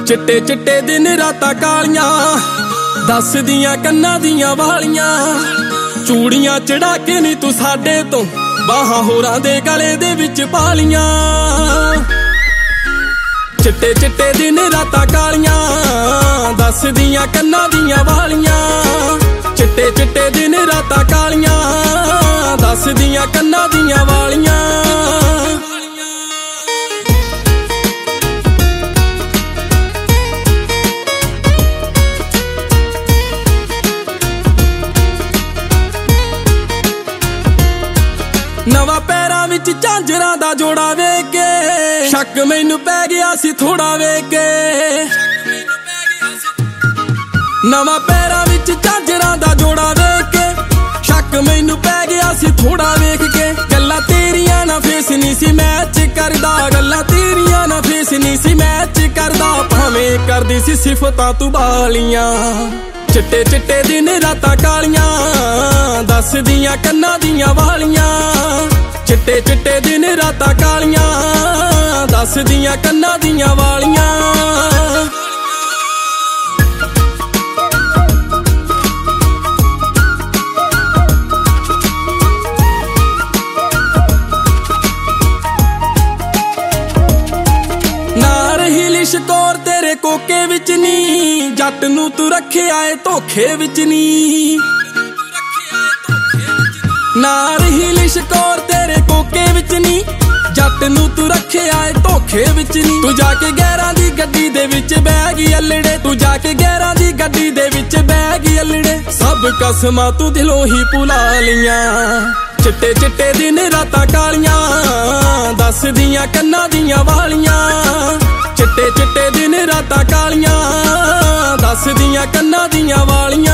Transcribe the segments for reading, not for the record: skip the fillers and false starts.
चिट्टे चिट्टे दिन रातां कालियां दसदियां कन्नां दियां वालियां चूड़ियां चढ़ा के नी तू साडे तो बाहां होरां दे गले दे विच पालियां। चिट्टे चिट्टे दिन रातां कालियां दसदियां कन्नां दियां वालियां चिट्टे चिट्टे दिन रातां कालियां दसदियां कन्नां दियां वालियां। नवा पैरां विच झांजरां दा जोड़ा वेख के शक मैनू पै गया सी थोड़ा वेख के। नवा पैरां विच झांजरां दा जोड़ा वेख के शक मैनू पै गया सी थोड़ा वेख के। गल्लां तेरियां ना फेस नी सी मैच करदा गल्लां तेरियां ना फेस नी सी मैच करदा भावें करदी सी सिफतां तू बालियां। चिट्टे चिट्टे दिन रातां कालियां दसदियां कन्नां दियां वालियां चिट्टे चिट्टे दिन रातां कालियां दसदियां कन्नां दियां वालियां। लिशकोर तेरे कोके विच नी जट नू तू रखिया ए धोखे विच नी ना रही लिशकोर तेरे कोके विच नी जट नू तू रखिया ए धोखे विच नी। तू जाके गैरां दी गड्डी दे विच बह गई अल्लड़े तू जाके गैरां दी गड्डी दे विच बह गई अल्लड़े सब कसमां तू दिलों ही भुला लियां। चिट्टे चिट्टे दिन रातां कालियां दसदियां कन्नां दियां वालियां चिट्टे चिट्टे दिन रातां कालियां दसदियां कन्नां दियां वालियां।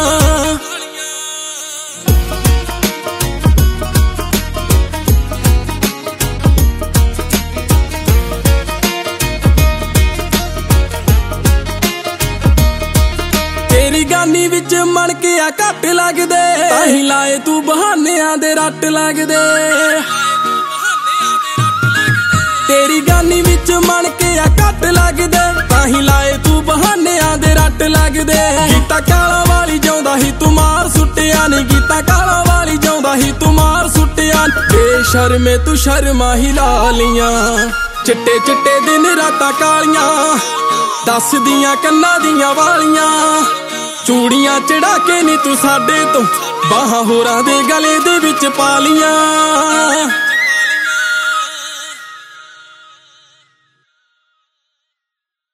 तेरी गानी विच मन के आ घट लगदे ताहीं लाए तू बहानियां दे रट लगदे। तेरी गानी विच मन के आ घट लगदे ताहीं लाए तू बहानियां दे रट लगदे। गीता काला वाली जाउंदा ही तू मार सुट्टिया नी गीता काला वाली जाउंदा ही तू मार सुट्टिया बेशर्मे तू शर्मा ही ला लियां। चिट्टे चिट्टे दिन रातां कालियां दसदियां कन्नां दियां वालियां चूड़ियां चढ़ा के नी तू साडे तो बाहां होरां दे गले दे विच पालियां।